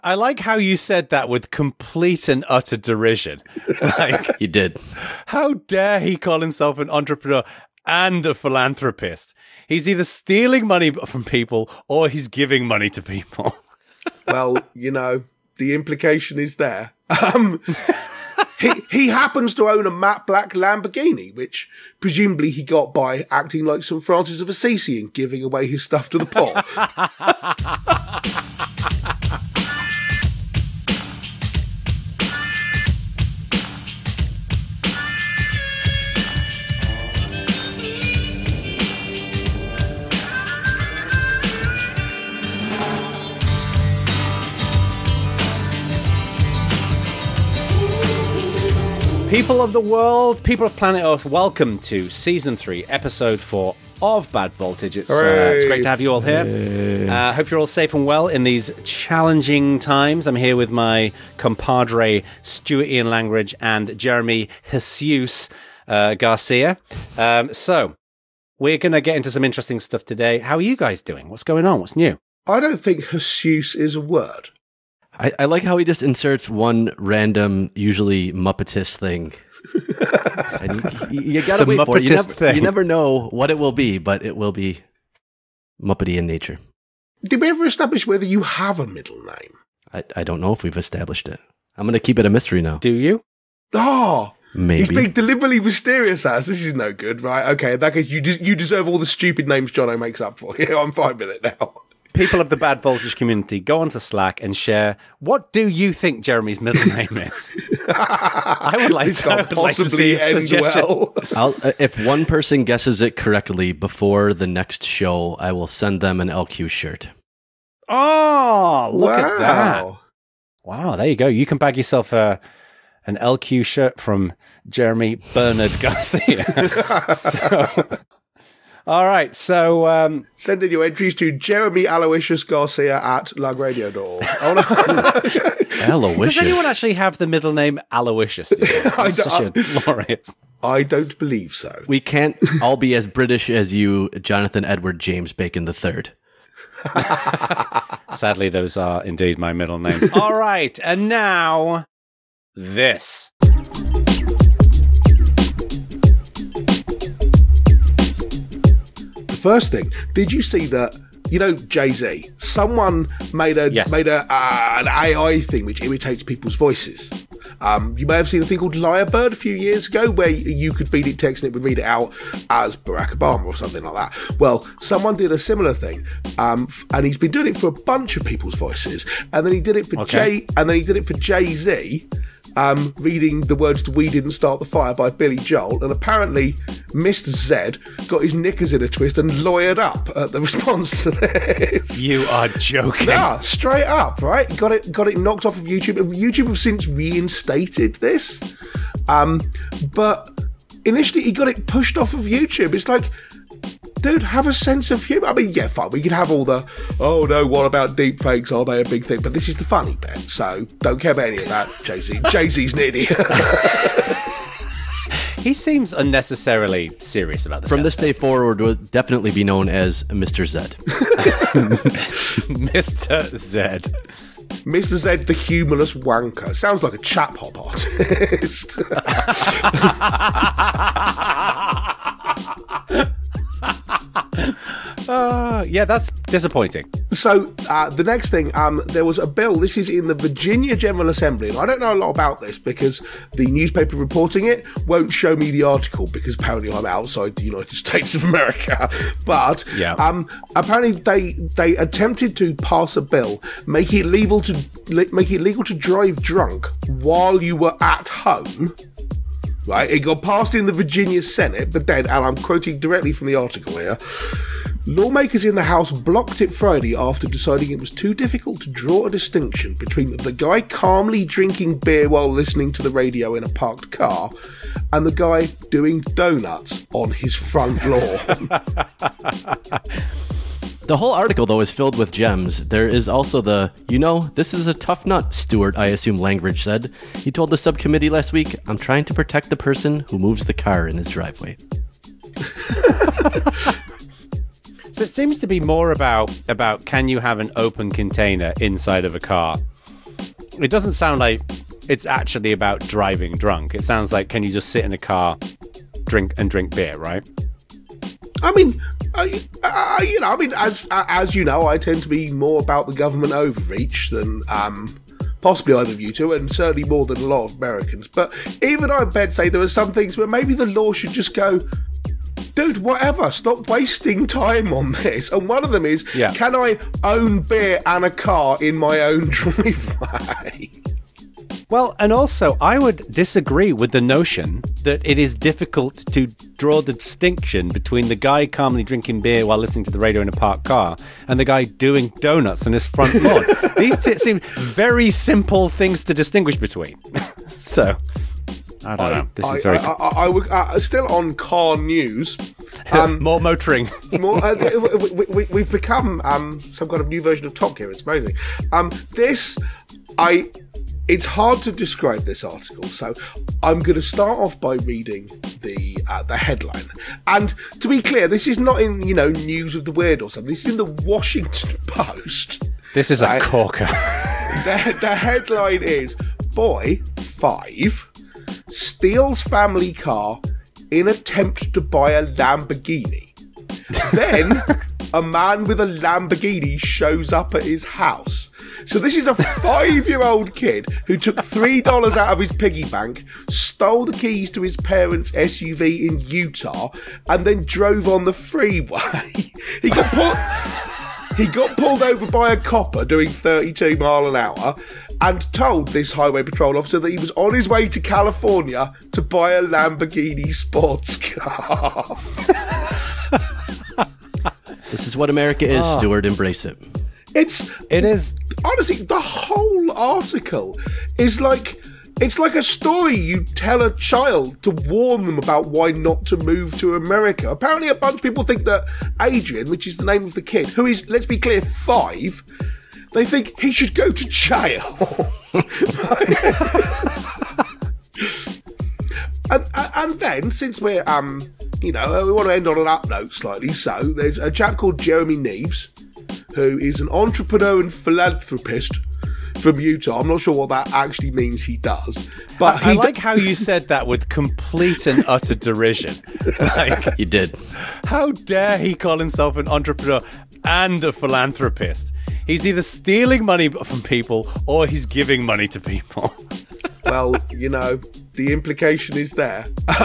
I like how you said that with complete and utter derision. Like, You did. how dare he call himself an entrepreneur and a philanthropist? He's either stealing money from people or he's giving money to people. Well, the implication is there. He happens to own a matte black Lamborghini, which presumably he got by acting like St. Francis of Assisi and giving away his stuff to the poor. People of the world, people of planet Earth, welcome to Season 3, Episode 4 of Bad Voltage. It's great to have you all here. Hope you're all safe and well in these challenging times. I'm here with my compadre, Stuart Ian Langridge, and Jeremy Jesus Garcia. So, we're going to get into some interesting stuff today. How are you guys doing? What's going on? What's new? I don't think Jesus is a word. I like how he just inserts one random, usually Muppetist thing. And you gotta wait for it. You never know what it will be, but it will be Muppety in nature. Did we ever establish whether you have a middle name? I don't know if we've established it. I'm going to keep it a mystery now. Do you? Oh, maybe. He's being deliberately mysterious as this is no good, right? Okay, in that case, you deserve all the stupid names Jono makes up for you. I'm fine with it now. People of the Bad Voltage community, go onto Slack and share, what do you think Jeremy's middle name is? I would like to see a suggestion. Well. If one person guesses it correctly before the next show, I will send them an LQ shirt. Oh, look at that. Wow, there you go. You can bag yourself an LQ shirt from Jeremy Bernard Garcia. All right, so... send in your entries to Jeremy Aloysius Garcia at lugradio.org. Oh, no. Aloysius. Does anyone actually have the middle name Aloysius? That's such a glorious... I don't believe so. We can't all be as British as you, Jonathan Edward James Bacon III. Sadly, those are indeed my middle names. All right, and now... this. First thing, did you see that? Jay-Z. Someone made an AI thing which imitates people's voices. You may have seen a thing called Lyrebird a few years ago, where you could feed it text and it would read it out as Barack Obama or something like that. Well, someone did a similar thing, and he's been doing it for a bunch of people's voices. And then he did it for Jay-Z. Reading the words to "We Didn't Start the Fire" by Billy Joel, and apparently Mr. Z got his knickers in a twist and lawyered up at the response to this. You are joking. Yeah, straight up, right? Got it knocked off of YouTube. YouTube have since reinstated this, but initially he got it pushed off of YouTube. It's like, dude, have a sense of humour. I mean, yeah, fine. We could have all the, oh no, what about deepfakes? Are they a big thing? But this is the funny bit, so don't care about any of that, Jay-Z. Jay-Z's an idiot. He seems unnecessarily serious about this. From this day forward, will definitely be known as Mr. Z. Mr. Z. Mr. Z, the humorless wanker. Sounds like a chap hop artist. Yeah, that's disappointing. So the next thing, there was a bill. This is in the Virginia General Assembly, and I don't know a lot about this because the newspaper reporting it won't show me the article because apparently I'm outside the United States of America. But apparently they attempted to pass a bill, make it legal to drive drunk while you were at home. Right, it got passed in the Virginia Senate, but then, and I'm quoting directly from the article here, lawmakers in the House blocked it Friday after deciding it was too difficult to draw a distinction between the guy calmly drinking beer while listening to the radio in a parked car and the guy doing donuts on his front lawn. The whole article, though, is filled with gems. There is also this is a tough nut, Stuart, I assume Langridge said. He told the subcommittee last week, I'm trying to protect the person who moves the car in his driveway. So it seems to be more about can you have an open container inside of a car it doesn't sound like it's actually about driving drunk. It sounds like, can you just sit in a car, drink beer, right? I mean, as you know, I tend to be more about the government overreach than possibly either of you two, and certainly more than a lot of Americans. But even I'd say there are some things where maybe the law should just go, dude, whatever, stop wasting time on this. And one of them is, can I own beer and a car in my own driveway? Well, and also, I would disagree with the notion that it is difficult to draw the distinction between the guy calmly drinking beer while listening to the radio in a parked car and the guy doing donuts on his front lawn. These seem very simple things to distinguish between. So, I don't know. This is very... I would, still on car news. More motoring. We've become some kind of new version of Top Gear. It's amazing. It's hard to describe this article, so I'm going to start off by reading the headline. And to be clear, this is not in News of the Weird or something. This is in the Washington Post. This is a corker. The headline is: Boy 5 steals family car in attempt to buy a Lamborghini. Then a man with a Lamborghini shows up at his house. So this is a 5-year-old kid who took $3 out of his piggy bank, stole the keys to his parents' SUV in Utah, and then drove on the freeway. He got pulled over by a copper doing 32 miles an hour and told this highway patrol officer that he was on his way to California to buy a Lamborghini sports car. This is what America is, Stuart. Embrace it. It is. Honestly, the whole article is it's like a story you tell a child to warn them about why not to move to America. Apparently a bunch of people think that Adrian, which is the name of the kid, who is, let's be clear, 5, they think he should go to jail. And then, since we're, we want to end on an up note slightly, so there's a chap called Jeremy Neves, who is an entrepreneur and philanthropist from Utah. I'm not sure what that actually means he does. But I like how you said that with complete and utter derision. Like, you did. How dare he call himself an entrepreneur and a philanthropist? He's either stealing money from people or he's giving money to people. Well, the implication is there.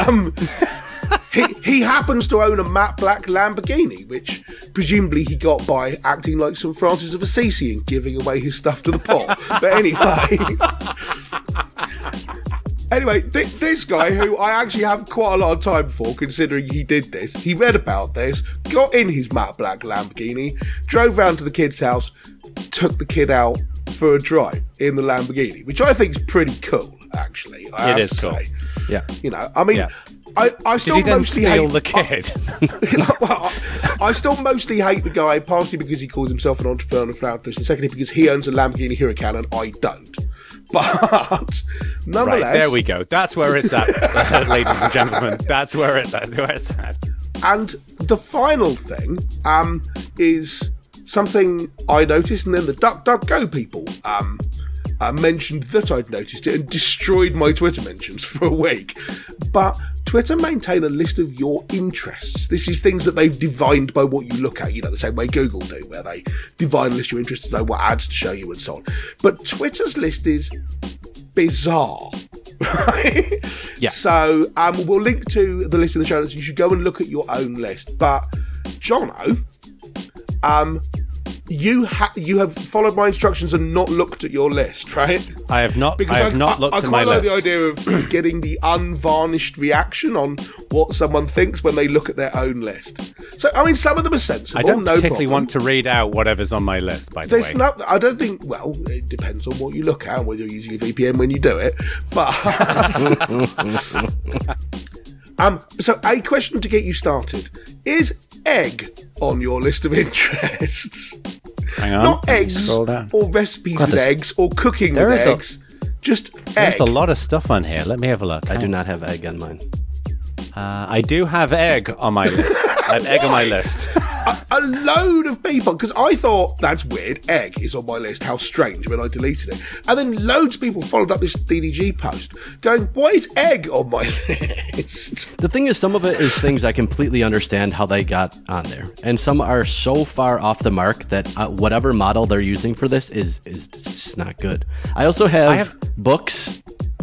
He happens to own a matte black Lamborghini, which presumably he got by acting like St. Francis of Assisi and giving away his stuff to the poor. But anyway, this guy, who I actually have quite a lot of time for, considering he did this, he read about this, got in his matte black Lamborghini, drove round to the kid's house, took the kid out for a drive in the Lamborghini, which I think is pretty cool, actually. It is cool. Yeah. I still Did he then mostly steal hate the kid? I still mostly hate the guy, partially because he calls himself an entrepreneur and philanthropist, and secondly because he owns a Lamborghini Huracan and I don't. But nonetheless, right, there we go. That's where it's at, ladies and gentlemen. That's where it's at. And the final thing is something I noticed, and then the DuckDuckGo people mentioned that I'd noticed it and destroyed my Twitter mentions for a week. But Twitter maintain a list of your interests. This is things that they've divined by what you look at, the same way Google do, where they divine a list of your interests to know what ads to show you and so on. But Twitter's list is bizarre. Right? Yeah. So we'll link to the list in the show notes. You should go and look at your own list. But Jono, you have followed my instructions and not looked at your list, right? I have not. Because I have not looked at my list. I quite like the idea of getting the unvarnished reaction on what someone thinks when they look at their own list. So, some of them are sensible. I don't particularly want to read out whatever's on my list, by the way. I don't think, well, it depends on what you look at, whether you're using a VPN when you do it. But so a question to get you started. Is egg on your list of interests? Hang on. Not eggs or recipes with eggs or cooking with eggs. Just egg. There's a lot of stuff on here. Let me have a look. I do not have egg on mine. I do have egg on my list. I have egg on my list. a load of people, because I thought, that's weird, egg is on my list, how strange, when I deleted it. And then loads of people followed up this DDG post going, why is egg on my list? The thing is, some of it is things I completely understand how they got on there. And some are so far off the mark that whatever model they're using for this is just not good. I also have books.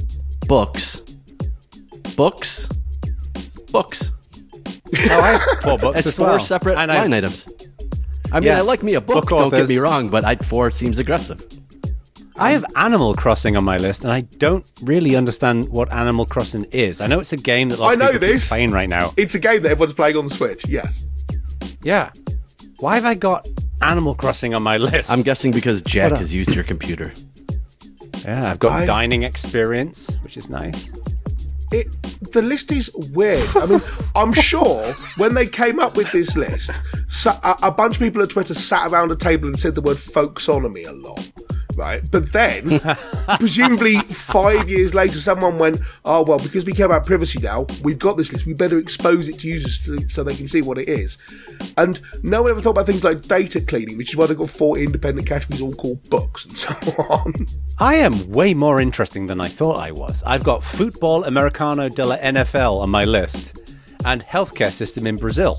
Oh, I have 4 books as as well. 4 separate line items. I mean, I like me a book don't get me wrong, but 4 seems aggressive. I have Animal Crossing on my list, and I don't really understand what Animal Crossing is. I know it's a game that lots of people keep playing right now. It's a game that everyone's playing on the Switch, yes. Yeah. Why have I got Animal Crossing on my list? I'm guessing because Jack has used your computer. Yeah, I've got dining experience, which is nice. The list is weird. I mean, I'm sure when they came up with this list, a bunch of people at Twitter sat around a table and said the word folksonomy a lot. Right, but then, presumably 5 years later, someone went, oh, well, because we care about privacy now, we've got this list, we better expose it to users so they can see what it is. And no one ever thought about things like data cleaning, which is why they've got 4 independent categories all called books and so on. I am way more interesting than I thought I was. I've got Futebol Americano de la NFL on my list and healthcare system in Brazil.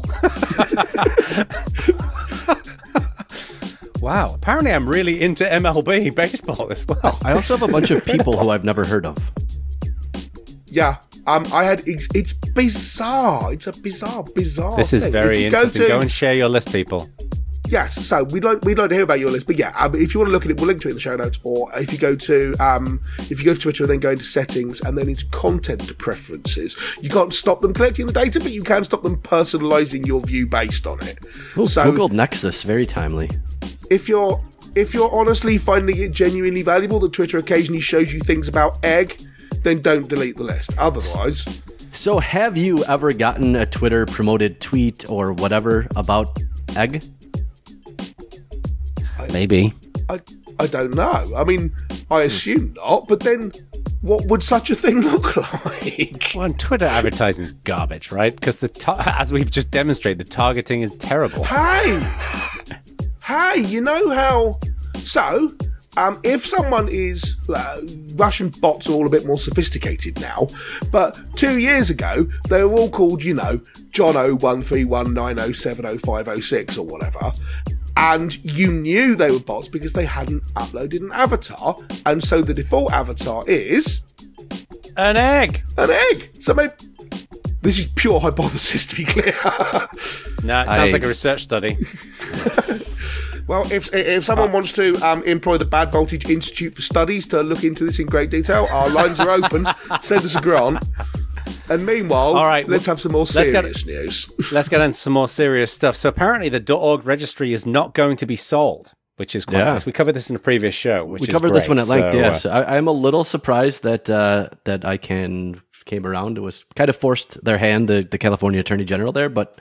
Wow, apparently I'm really into MLB baseball as well. I also have a bunch of people who I've never heard of. Yeah, it's bizarre. It's a bizarre This is very interesting. Go and share your list, people. Yes, so we'd like to hear about your list. But yeah, if you want to look at it, we'll link to it in the show notes. Or if you go to Twitter and then go into settings and then into content preferences, you can't stop them collecting the data, but you can stop them personalising your view based on it. Ooh, so Google Nexus, very timely. If you're honestly finding it genuinely valuable that Twitter occasionally shows you things about egg, then don't delete the list. Otherwise... So have you ever gotten a Twitter promoted tweet or whatever about egg? Maybe. I don't know. I mean, I assume not, but then what would such a thing look like? Well, Twitter advertising is garbage, right? Because as we've just demonstrated, the targeting is terrible. Hey, you know how... So, if someone is... Russian bots are all a bit more sophisticated now, but 2 years ago, they were all called, John 013190700506 or whatever, and you knew they were bots because they hadn't uploaded an avatar, and so the default avatar is... An egg! So maybe... This is pure hypothesis, to be clear. No, it sounds like a research study. Well, if someone wants to employ the Bad Voltage Institute for Studies to look into this in great detail, our lines are open. Send us a grant. And meanwhile, all right, let's have some more serious news. Let's get into some more serious stuff. So apparently the .org registry is not going to be sold, which is quite nice. We covered this in a previous show, which is great. We covered this one at length, yes. I'm a little surprised that ICANN came around. It was kind of forced their hand, the California Attorney General there, but...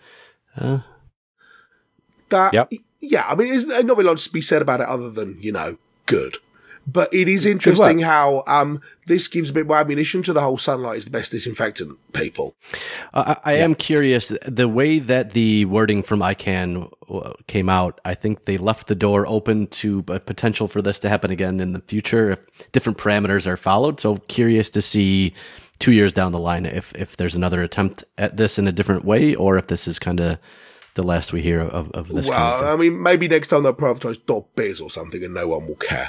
Yeah, I mean, there's not really a lot to be said about it other than, good. But it is interesting how this gives a bit more ammunition to the whole sunlight is the best disinfectant people. I am curious, the way that the wording from ICANN came out, I think they left the door open to a potential for this to happen again in the future if different parameters are followed. So curious to see 2 years down the line if there's another attempt at this in a different way, or if this is kind of the last we hear of this kind of thing. I mean, maybe next time they'll privatize .biz or something and no one will care.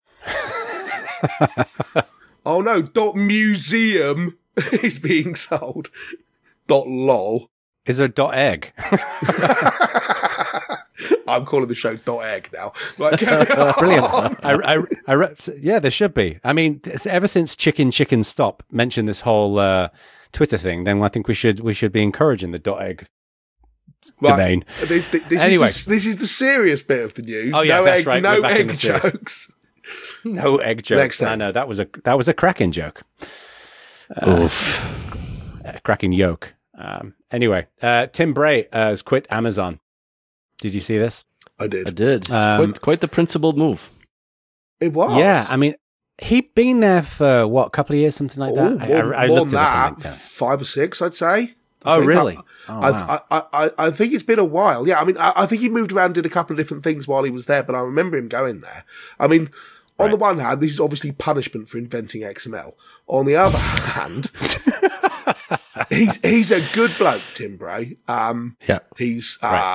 Oh no, .museum is being sold. .lol. Is there .egg? I'm calling the show .egg now. Right, brilliant. Yeah, there should be. I mean, ever since Chicken Stop mentioned this whole Twitter thing, then I think we should be encouraging the .egg domain. Anyway, this is the serious bit of the news. Oh yeah, that's right. No egg jokes. No egg jokes. I know that was a cracking joke. Oof. Cracking yoke. Anyway, Tim Bray has quit Amazon. Did you see this? I did. Quite the principled move. It was. Yeah, I mean, he'd been there for a couple of years, something like that. I looked at that. 5 or 6, I'd say. Oh, really? Wow. I think it's been a while. Yeah, I mean, I think he moved around, did a couple of different things while he was there, but I remember him going there. I mean, on the one hand, this is obviously punishment for inventing XML. On the other hand, he's a good bloke, Tim Bray. He's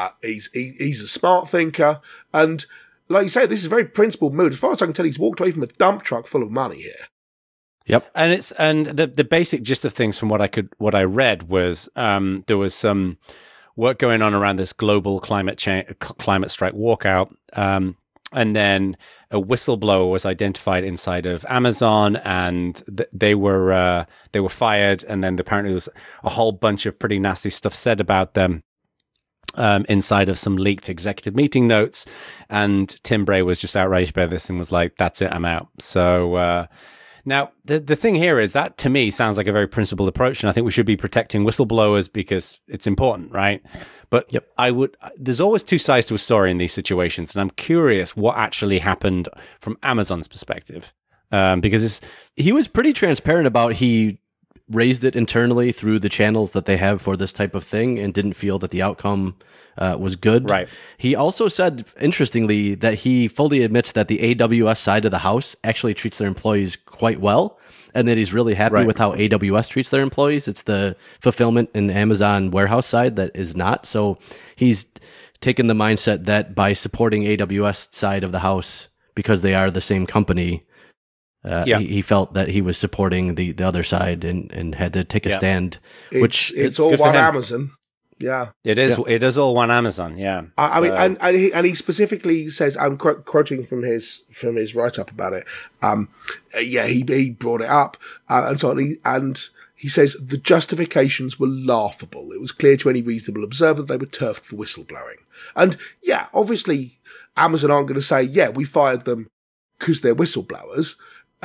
a smart thinker, and like you say, this is a very principled move. As far as I can tell, he's walked away from a dump truck full of money here. Yep. And the basic gist of things from what I read was there was some work going on around this global climate strike walkout, and then a whistleblower was identified inside of Amazon, and they were fired, and then apparently there was a whole bunch of pretty nasty stuff said about them inside of some leaked executive meeting notes, and Tim Bray was just outraged by this and was like, "That's it, I'm out." So. Now, the thing here is that, to me, sounds like a very principled approach, and I think we should be protecting whistleblowers because it's important, right? But there's always two sides to a story in these situations, and I'm curious what actually happened from Amazon's perspective, because he was pretty transparent about he raised it internally through the channels that they have for this type of thing and didn't feel that the outcome was good. Right. He also said, interestingly, that he fully admits that the AWS side of the house actually treats their employees quite well, and that he's really happy with how AWS treats their employees. It's the fulfillment and Amazon warehouse side that is not. So he's taken the mindset that by supporting AWS side of the house, because they are the same company, he felt that he was supporting the other side and had to take a stand. It's all one Amazon. Yeah, it is. Yeah. It is all one Amazon. Yeah, I mean, and he specifically says, I'm quoting from his write up about it. He brought it up, and so on. And he says the justifications were laughable. It was clear to any reasonable observer that they were turfed for whistleblowing. And yeah, obviously, Amazon aren't going to say, yeah, we fired them because they're whistleblowers.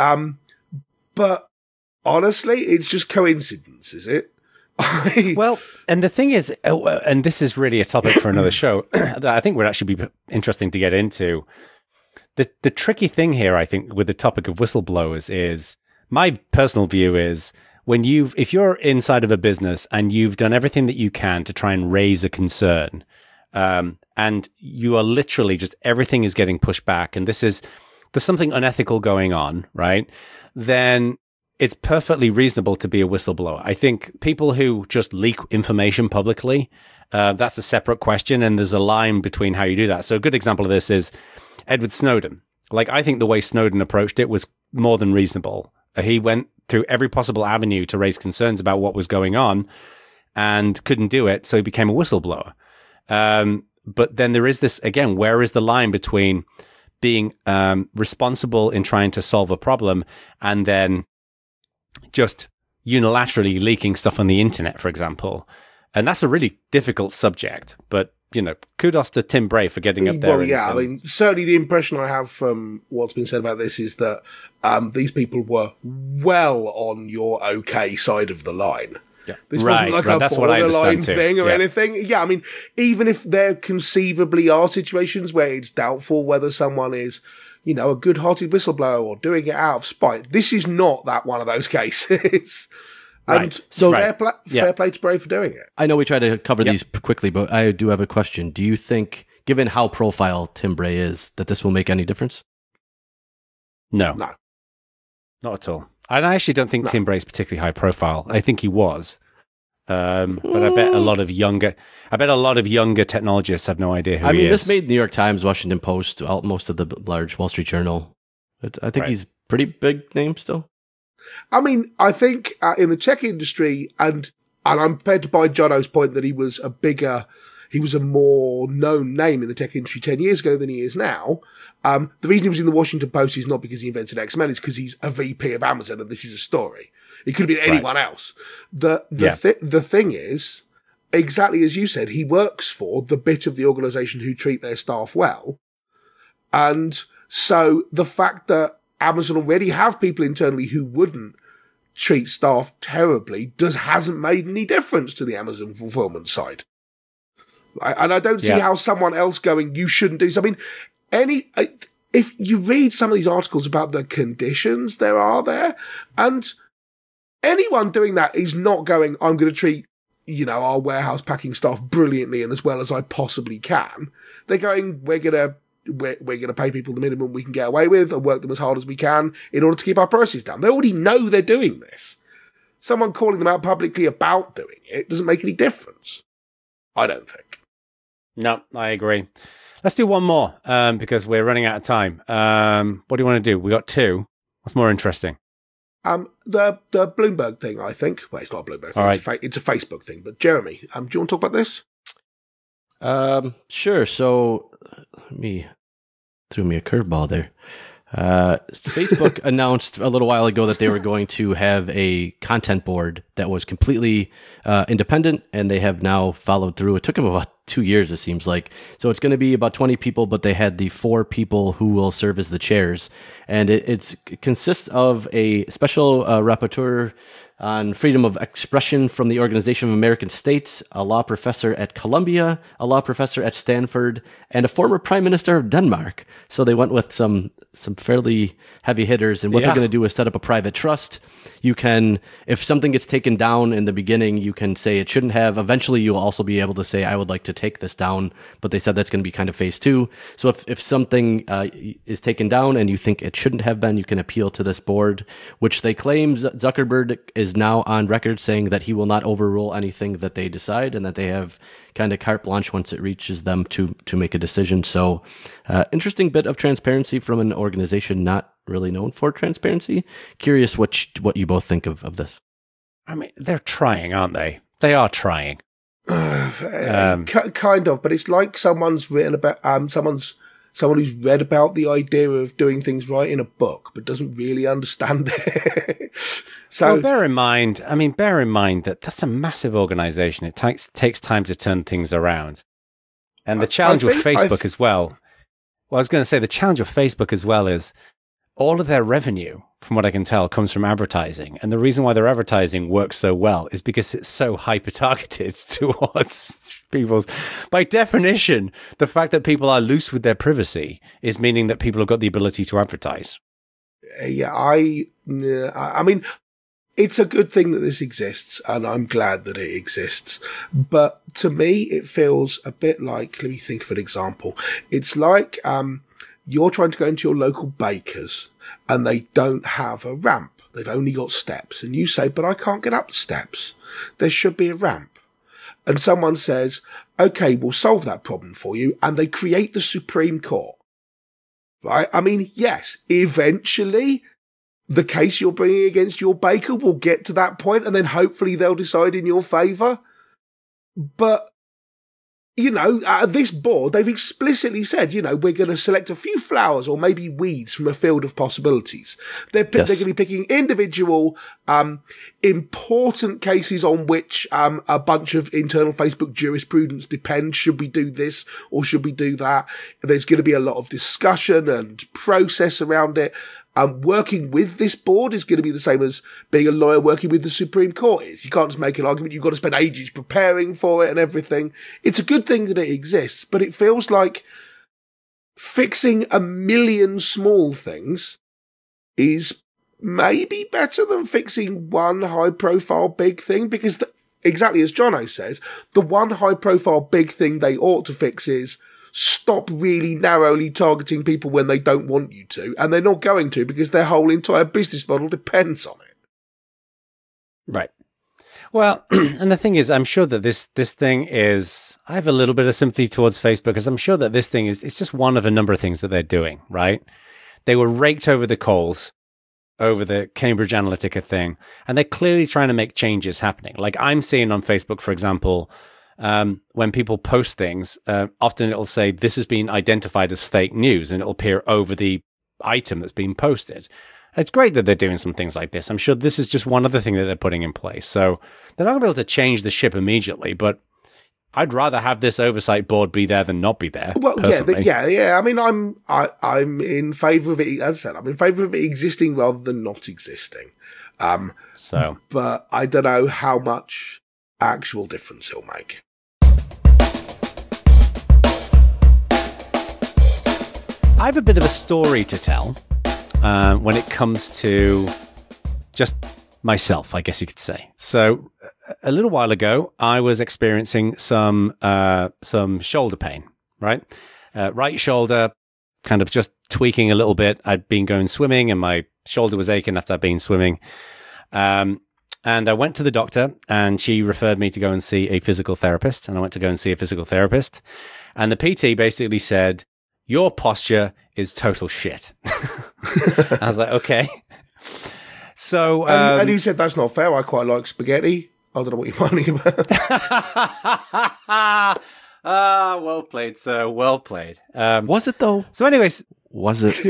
But honestly, it's just coincidence, is it? Well, and the thing is, and this is really a topic for another show that I think would actually be interesting to get into. The tricky thing here, I think, with the topic of whistleblowers is, my personal view is, if you're inside of a business and you've done everything that you can to try and raise a concern, and you are literally just, everything is getting pushed back, and there's something unethical going on, right? Then it's perfectly reasonable to be a whistleblower. I think people who just leak information publicly, that's a separate question, and there's a line between how you do that. So a good example of this is Edward Snowden. Like, I think the way Snowden approached it was more than reasonable. He went through every possible avenue to raise concerns about what was going on and couldn't do it, so he became a whistleblower. But then there is this, again, where is the line between being responsible in trying to solve a problem and then just unilaterally leaking stuff on the internet, for example? And that's a really difficult subject, but, kudos to Tim Bray for getting up there. Well, I mean, certainly the impression I have from what's been said about this is that these people were well on your okay side of the line. Yeah. This wasn't like a that's what I borderline understand thing or anything. Yeah, I mean, even if there conceivably are situations where it's doubtful whether someone is, a good-hearted whistleblower or doing it out of spite, this is not that one of those cases. And fair play to Bray for doing it. I know we try to cover these quickly, but I do have a question. Do you think, given how profile Tim Bray is, that this will make any difference? No. Not at all. And I actually don't think Tim Bray's particularly high profile. I think he was. But I bet a lot of younger technologists have no idea who he is. This made New York Times, Washington Post, most of the large Wall Street Journal. I think he's a pretty big name still. I mean, I think in the tech industry, and I'm prepared to buy Jono's point that he was a more known name in the tech industry 10 years ago than he is now. The reason he was in the Washington Post is not because he invented XML, it's because he's a VP of Amazon and this is a story. It could have been anyone else. The thing is, exactly as you said, he works for the bit of the organization who treat their staff well. And so the fact that Amazon already have people internally who wouldn't treat staff terribly hasn't made any difference to the Amazon fulfillment side. And I don't see how someone else going, you shouldn't do so. I mean, if you read some of these articles about the conditions there are there, and anyone doing that is not going, I'm going to treat, our warehouse packing staff brilliantly and as well as I possibly can. They're going, we're gonna pay people the minimum we can get away with and work them as hard as we can in order to keep our prices down. They already know they're doing this. Someone calling them out publicly about doing it doesn't make any difference. I don't think. No, I agree. Let's do one more because we're running out of time. What do you want to do? We got two. What's more interesting? The Bloomberg thing, I think. Well, it's not a Bloomberg thing. Right. It's a Facebook thing. But Jeremy, do you want to talk about this? Sure. So threw me a curveball there. Facebook announced a little while ago that they were going to have a content board that was completely independent, and they have now followed through. It took them about 2 years, it seems like. So it's going to be about 20 people, but they had the 4 people who will serve as the chairs. And it consists of a special rapporteur on freedom of expression from the Organization of American States, a law professor at Columbia, a law professor at Stanford, and a former prime minister of Denmark. So they went with some fairly heavy hitters. And what they're going to do is set up a private trust. You can, if something gets taken down in the beginning, you can say it shouldn't have. Eventually, you'll also be able to say, I would like to take this down. But they said that's going to be kind of phase 2. So if something is taken down and you think it shouldn't have been, you can appeal to this board, which they claim Zuckerberg is now on record saying that he will not overrule anything that they decide and that they have kind of carte blanche once it reaches them to make a decision. So interesting bit of transparency from an organization not really known for transparency. Curious what you both think of this. I mean, they're trying, aren't they? They are trying. Kind of, but it's like someone's written about someone who's read about the idea of doing things right in a book, but doesn't really understand it. So, well, bear in mind that that's a massive organization. It takes time to turn things around. And the challenge with Facebook as well. Well, I was going to say the challenge with Facebook as well is all of their revenue, from what I can tell, comes from advertising. And the reason why their advertising works so well is because it's so hyper-targeted towards people's... By definition, the fact that people are loose with their privacy is meaning that people have got the ability to advertise. Yeah, I mean, it's a good thing that this exists, and I'm glad that it exists. But to me, it feels a bit like, let me think of an example. It's like you're trying to go into your local baker's, and they don't have a ramp. They've only got steps. And you say, but I can't get up the steps. There should be a ramp. And someone says, okay, we'll solve that problem for you. And they create the Supreme Court. Right? I mean, yes, eventually the case you're bringing against your baker will get to that point, and then hopefully they'll decide in your favour. But, this board, they've explicitly said, we're going to select a few flowers or maybe weeds from a field of possibilities. They're going to be picking individual, important cases on which a bunch of internal Facebook jurisprudence depends. Should we do this or should we do that? There's going to be a lot of discussion and process around it. Working with this board is going to be the same as being a lawyer working with the Supreme Court is. You can't just make an argument. You've got to spend ages preparing for it and everything. It's a good thing that it exists, but it feels like fixing a million small things is maybe better than fixing one high-profile big thing, because exactly as Jono says, the one high-profile big thing they ought to fix is stop really narrowly targeting people when they don't want you to, and they're not going to because their whole entire business model depends on it. Right. Well, and the thing is, I'm sure that this thing is, I have a little bit of sympathy towards Facebook because I'm sure that this thing is, it's just one of a number of things that they're doing, right? They were raked over the coals over the Cambridge Analytica thing, and they're clearly trying to make changes happening. Like I'm seeing on Facebook, for example, when people post things, often it'll say this has been identified as fake news, and it'll appear over the item that's been posted. It's great that they're doing some things like this. I'm sure this is just one other thing that they're putting in place. So they're not going to be able to change the ship immediately, but I'd rather have this oversight board be there than not be there. Well, yeah. I mean, I'm in favour of it. As I said, I'm in favour of it existing rather than not existing. But I don't know how much actual difference it'll make. I have a bit of a story to tell when it comes to just myself, I guess you could say. So a little while ago, I was experiencing some shoulder pain, right? Right shoulder, kind of just tweaking a little bit. I'd been going swimming and my shoulder was aching after I'd been swimming. And I went to the doctor and she referred me to go and see a physical therapist. And I went to go and see a physical therapist. And the PT basically said, your posture is total shit. I was like, okay. So, and you said that's not fair. I quite like spaghetti. I don't know what you're moaning about. Well played, sir. Well played. Was it though? So, anyways, was it?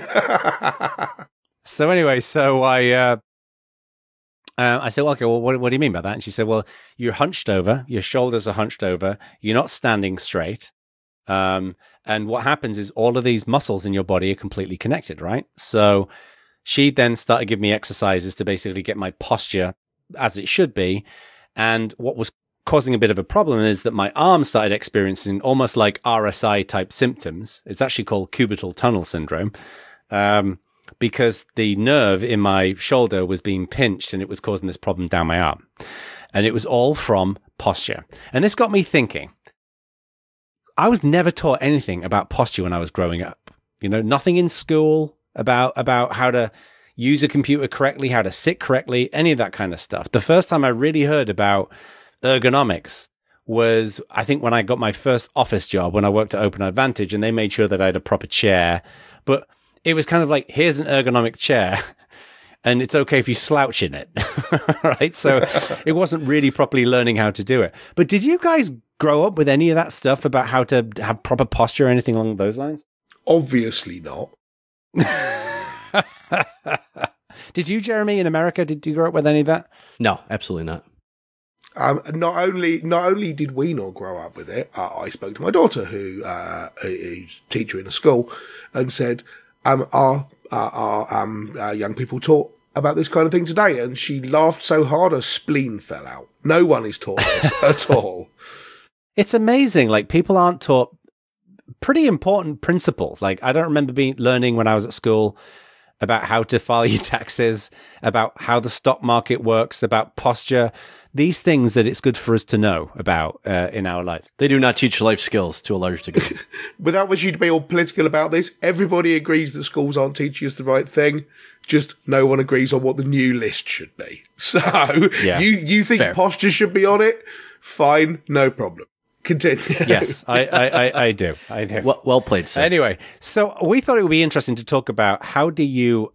So I said, well, okay, well, what do you mean by that? And she said, well, you're hunched over. Your shoulders are hunched over. You're not standing straight. And what happens is all of these muscles in your body are completely connected, right? So she then started giving me exercises to basically get my posture as it should be. And what was causing a bit of a problem is that my arm started experiencing almost like RSI type symptoms. It's actually called cubital tunnel syndrome, because the nerve in my shoulder was being pinched and it was causing this problem down my arm. And it was all from posture. And this got me thinking. I was never taught anything about posture when I was growing up. You know, nothing in school about how to use a computer correctly, how to sit correctly, any of that kind of stuff. The first time I really heard about ergonomics was, I think, when I got my first office job, when I worked at Open Advantage, and they made sure that I had a proper chair. But it was kind of like, here's an ergonomic chair, and it's okay if you slouch in it, right? So it wasn't really properly learning how to do it. But did you guys grow up with any of that stuff about how to have proper posture or anything along those lines? Obviously not. Did you, Jeremy, in America, did you grow up with any of that? No, absolutely not. Not only did we not grow up with it, I spoke to my daughter, who's a teacher in a school, and said, "Are young people taught about this kind of thing today?" And she laughed so hard her spleen fell out. No one is taught this at all. It's amazing. Like, people aren't taught pretty important principles. Like, I don't remember learning when I was at school about how to file your taxes, about how the stock market works, about posture, these things that it's good for us to know about in our life. They do not teach life skills to a large degree. Without wishing to be all political about this, everybody agrees that schools aren't teaching us the right thing. Just no one agrees on what the new list should be. So yeah, you think posture should be on it? Fine, no problem. Continue. Yes, I do. Well played, sir. Anyway, so we thought it would be interesting to talk about how do you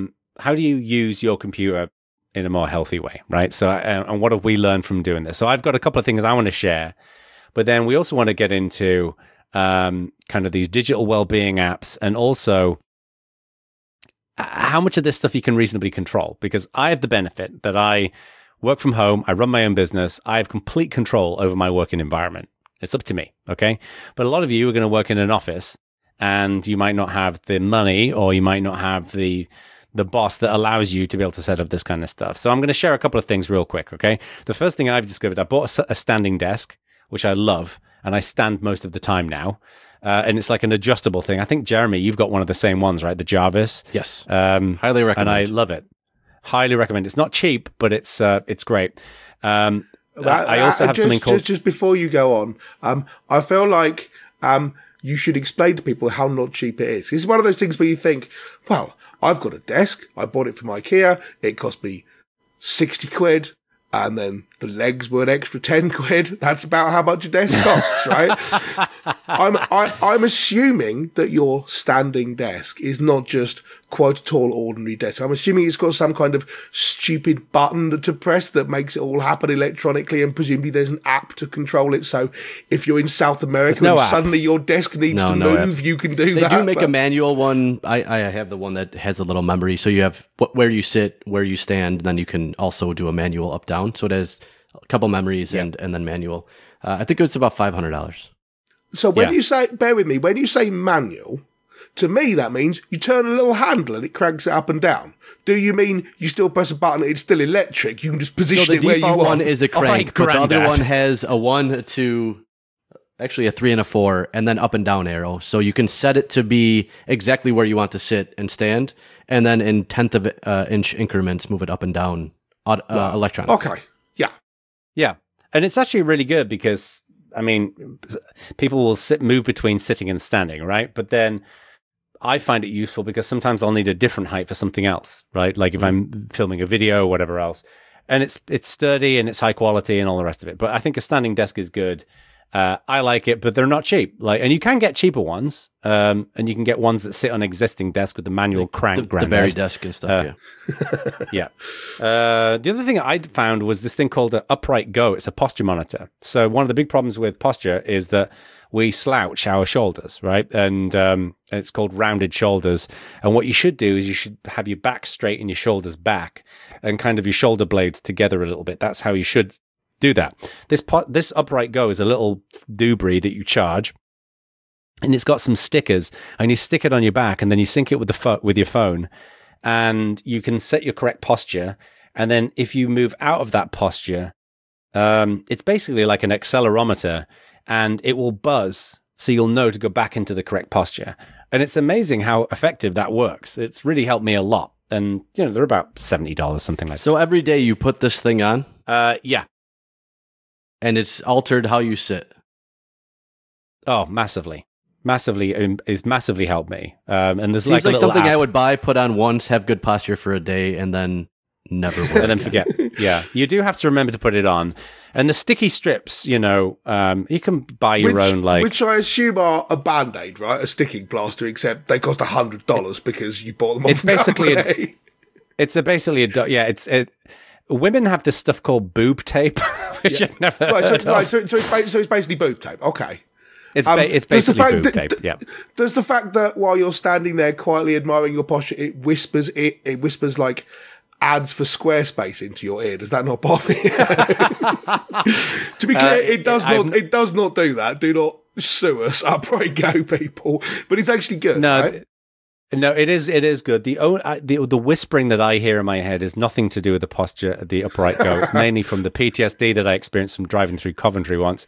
use your computer in a more healthy way, right? So, and what have we learned from doing this? So I've got a couple of things I want to share, but then we also want to get into kind of these digital well-being apps, and also how much of this stuff you can reasonably control. Because I have the benefit that I work from home, I run my own business, I have complete control over my working environment. It's up to me, okay? But a lot of you are going to work in an office, and you might not have the money, or you might not have the boss that allows you to be able to set up this kind of stuff. So I'm going to share a couple of things real quick, okay? The first thing I've discovered, I bought a standing desk, which I love, and I stand most of the time now. And it's like an adjustable thing. I think, Jeremy, you've got one of the same ones, right? The Jarvis. Yes. Highly recommend. And I love it. Highly recommend. It's not cheap, but it's great. I also have something called... Just before you go on, I feel like you should explain to people how not cheap it is. It's one of those things where you think, well, I've got a desk. I bought it from IKEA. It cost me 60 quid. And then the legs were an extra 10 quid. That's about how much a desk costs, right? I'm assuming that your standing desk is not just quite a tall, ordinary desk. I'm assuming it's got some kind of stupid button to press that makes it all happen electronically, and presumably there's an app to control it. So if you're in South America and suddenly your desk needs to move, you can do that. They do make a manual one. I have the one that has a little memory. So you have where you sit, where you stand, and then you can also do a manual up, down. So it has a couple memories and then manual. I think it's about $500. So when you say, bear with me, when you say manual, to me that means you turn a little handle and it cranks it up and down. Do you mean you still press a button and it's still electric? You can just position it where you want. So the default one is a crank, but the other one has a 1, 2, actually a 3 and a 4, and then up and down arrow. So you can set it to be exactly where you want to sit and stand, and then in 1/10 of inch increments move it up and down electronic. Okay. Yeah. And it's actually really good because, I mean, people will move between sitting and standing, right? But then I find it useful because sometimes I'll need a different height for something else, right? Like if I'm filming a video or whatever else. And it's sturdy and it's high quality and all the rest of it. But I think a standing desk is good. I like it, but they're not cheap. And you can get cheaper ones, and you can get ones that sit on existing desk with the manual crank. The Barry desk and stuff. Yeah. The other thing I found was this thing called the Upright Go. It's a posture monitor. So one of the big problems with posture is that we slouch our shoulders, right? And it's called rounded shoulders. And what you should do is you should have your back straight and your shoulders back, and kind of your shoulder blades together a little bit. That's how you should do that. This Upright Go is a little doobry that you charge, and it's got some stickers, and you stick it on your back, and then you sync it with your phone, and you can set your correct posture. And then if you move out of that posture, it's basically like an accelerometer, and it will buzz, so you'll know to go back into the correct posture. And it's amazing how effective that works. It's really helped me a lot. And they're about $70, something like that. So every day you put this thing on? Yeah. And it's altered how you sit. Oh, massively. It's massively helped me. And there's Seems like something app. I would buy, put on once, have good posture for a day, and then never wear and then forget. Yeah. You do have to remember to put it on. And the sticky strips, you can buy your own, which I assume are a Band-Aid, right? A sticking plaster, except they cost $100 because you bought them off. It's basically women have this stuff called boob tape, which I've never heard of. So it's basically boob tape. Okay. It's basically boob tape, yeah. Does the fact that while you're standing there quietly admiring your posture, it whispers like ads for Squarespace into your ear, does that not bother you? To be clear, it does not do that. Do not sue us, Upright Go people. But it's actually good, right? No, it is good. The whispering that I hear in my head is nothing to do with the posture of the Upright Go. It's mainly from the PTSD that I experienced from driving through Coventry once.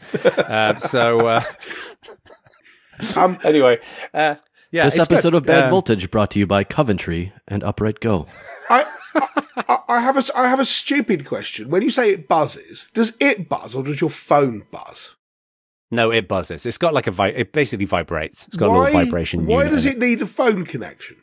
Anyway, this episode of Bad Voltage brought to you by Coventry and Upright Go. I have a stupid question. When you say it buzzes, does it buzz or does your phone buzz? No, it buzzes. It's got like it basically vibrates. It's got a little vibration unit. Why does it need a phone connection?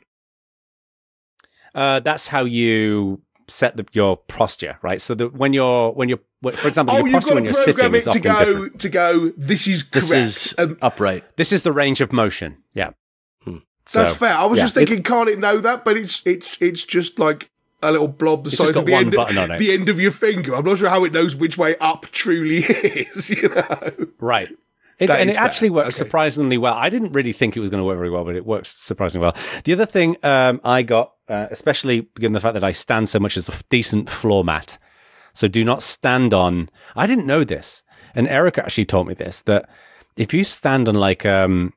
That's how you set your posture, right? So that when you're, for example, your posture when you're sitting is often different. To go, this is correct. This is upright. This is the range of motion. Yeah. That's fair. I was just thinking, can't it know that? But it's just like a little blob the size of the end of your finger. I'm not sure how it knows which way up truly is, Right. It actually works surprisingly well. I didn't really think it was going to work very well, but it works surprisingly well. The other thing I got, especially given the fact that I stand so much, is a decent floor mat. So do not stand on... I didn't know this, and Erica actually taught me this, that if you stand on a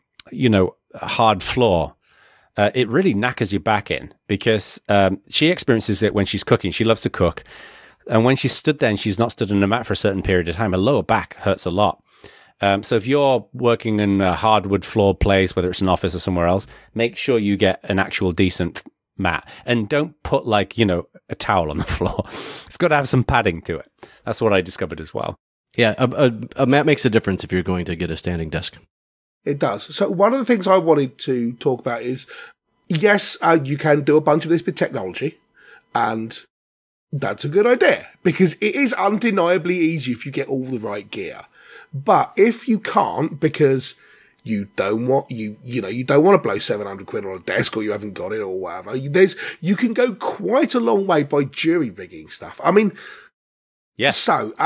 hard floor, it really knackers your back in, because she experiences it when she's cooking. She loves to cook. And when she's stood there and she's not stood on a mat for a certain period of time, her lower back hurts a lot. So if you're working in a hardwood floor place, whether it's an office or somewhere else, make sure you get an actual decent mat. And don't put a towel on the floor. It's got to have some padding to it. That's what I discovered as well. Yeah, a mat makes a difference if you're going to get a standing desk. It does. So one of the things I wanted to talk about is, yes, you can do a bunch of this with technology, and that's a good idea, because it is undeniably easy if you get all the right gear. But if you can't, because you don't want you don't want to blow £700 on a desk, or you haven't got it, or whatever, you can go quite a long way by jury rigging stuff. I mean, yes. So,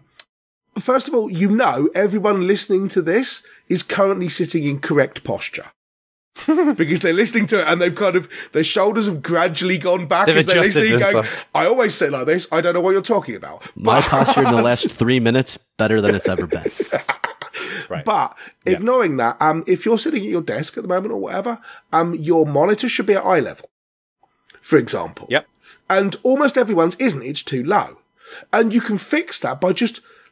first of all, everyone listening to this is currently sitting in correct posture. Because they're listening to it and they've their shoulders have gradually gone back. They've adjusted going, I always say like this, I don't know what you're talking about. My posture in the last 3 minutes, better than it's ever been. Right. But ignoring that, if you're sitting at your desk at the moment or whatever, your monitor should be at eye level, for example. Yep. And almost everyone's isn't. It's too low. And you can fix that by just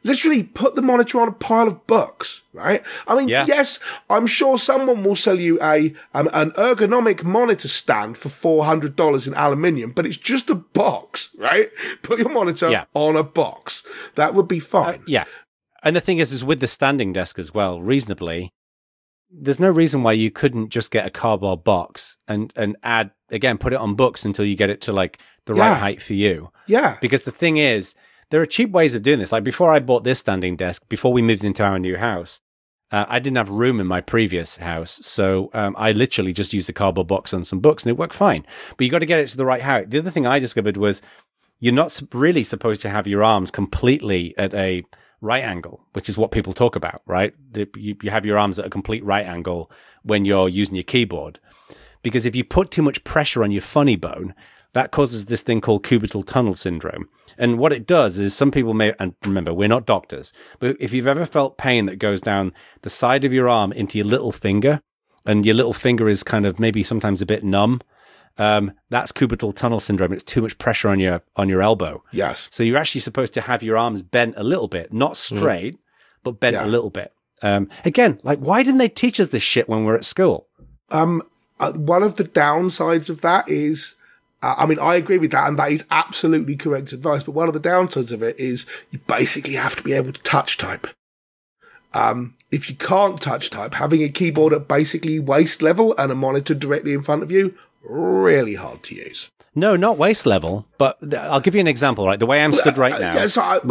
Literally put the monitor on a pile of books, right? I mean, yes, I'm sure someone will sell you an ergonomic monitor stand for $400 in aluminium, but it's just a box, right? Put your monitor on a box. That would be fine. And the thing is with the standing desk as well, reasonably, there's no reason why you couldn't just get a cardboard box and add, again, put it on books until you get it to like the right height for you. Yeah. Because the thing is, there are cheap ways of doing this. Like before I bought this standing desk, before we moved into our new house, I didn't have room in my previous house. So I literally just used a cardboard box on some books and it worked fine. But you got to get it to the right height. The other thing I discovered was you're not really supposed to have your arms completely at a right angle, which is what people talk about, right? You have your arms at a complete right angle when you're using your keyboard. Because if you put too much pressure on your funny bone, that causes this thing called cubital tunnel syndrome. And what it does is some people may, and remember, we're not doctors, but if you've ever felt pain that goes down the side of your arm into your little finger, and your little finger is kind of maybe sometimes a bit numb, that's cubital tunnel syndrome. It's too much pressure on your elbow. Yes. So you're actually supposed to have your arms bent a little bit, not straight, but bent a little bit. Again, like, why didn't they teach us this shit when we were at school? One of the downsides of that is, I mean, I agree with that, and that is absolutely correct advice. But one of the downsides of it is you basically have to be able to touch type. If you can't touch type, having a keyboard at basically waist level and a monitor directly in front of you, really hard to use. No, not waist level, but I'll give you an example, right? The way I'm stood right now.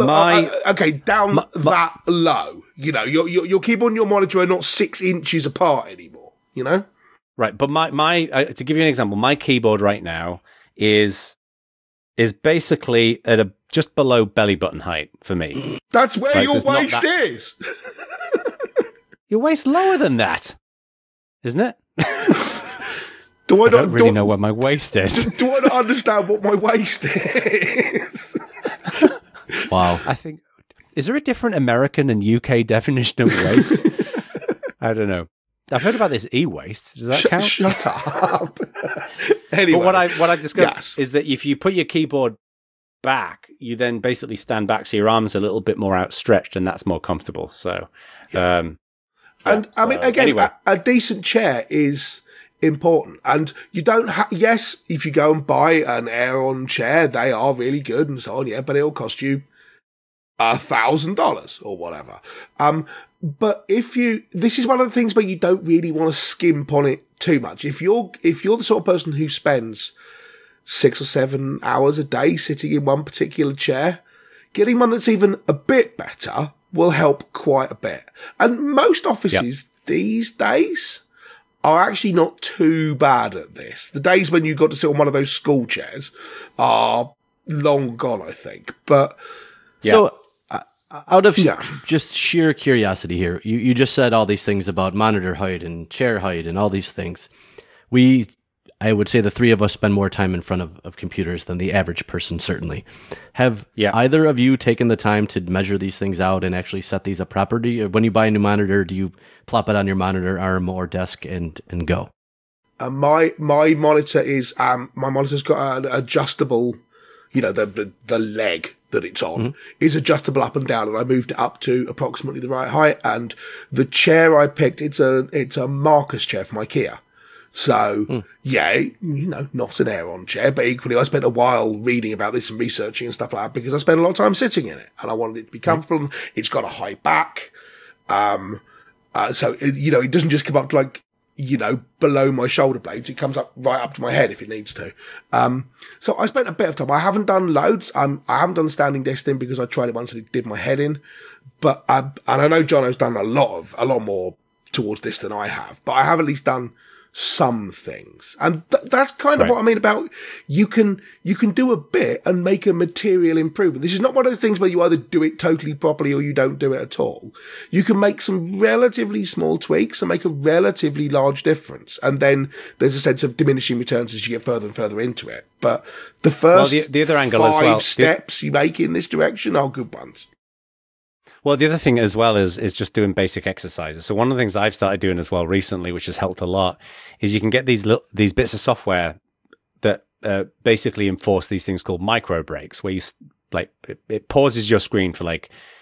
That low. You know, your keyboard and your monitor are not 6 inches apart anymore, you know? Right, but my to give you an example, my keyboard right now is basically at just below belly button height for me. That's where your waist is. Your waist lower than that, isn't it? I don't really know where my waist is. Do I not understand what my waist is? Wow. I think, is there a different American and UK definition of waist? I don't know. I've heard about this e-waste. Does that count? Shut up. Anyway. But what I discovered is that if you put your keyboard back, you then basically stand back so your arms are a little bit more outstretched and that's more comfortable. So, I mean, again, anyway. a decent chair is important. And you don't yes, if you go and buy an Aeron chair, they are really good and so on, but it'll cost you $1,000 or whatever. But this is one of the things where you don't really want to skimp on it too much. If you're the sort of person who spends 6 or 7 hours a day sitting in one particular chair, getting one that's even a bit better will help quite a bit. And most offices these days are actually not too bad at this. The days when you got to sit on one of those school chairs are long gone, I think. But so out of just sheer curiosity here, you just said all these things about monitor height and chair height and all these things. I would say the three of us spend more time in front of computers than the average person, certainly. Have either of you taken the time to measure these things out and actually set these up properly? Or when you buy a new monitor, do you plop it on your monitor arm or desk and go? My monitor is my monitor's got an adjustable, the leg that it's on is adjustable up and down, and I moved it up to approximately the right height. And the chair I picked, it's a Marcus chair from IKEA. So, not an Aeron chair, but equally I spent a while reading about this and researching and stuff like that because I spent a lot of time sitting in it and I wanted it to be comfortable. It's got a high back. So, it doesn't just come up to below my shoulder blades. It comes up right up to my head if it needs to. So I spent a bit of time. I haven't done loads. I haven't done the standing desk thing because I tried it once and it did my head in. But, and I know Jono's done a lot more towards this than I have, but I have at least done some things. And that's kind of what I mean about you can do a bit and make a material improvement. This is not one of those things where you either do it totally properly or you don't do it at all. You can make some relatively small tweaks and make a relatively large difference. And then there's a sense of diminishing returns as you get further and further into it. But the first the other angle 5 as well, steps you make in this direction are good ones. Well, the other thing as well is just doing basic exercises. So one of the things I've started doing as well recently, which has helped a lot, is you can get these bits of software that basically enforce these things called micro breaks, where you it pauses your screen for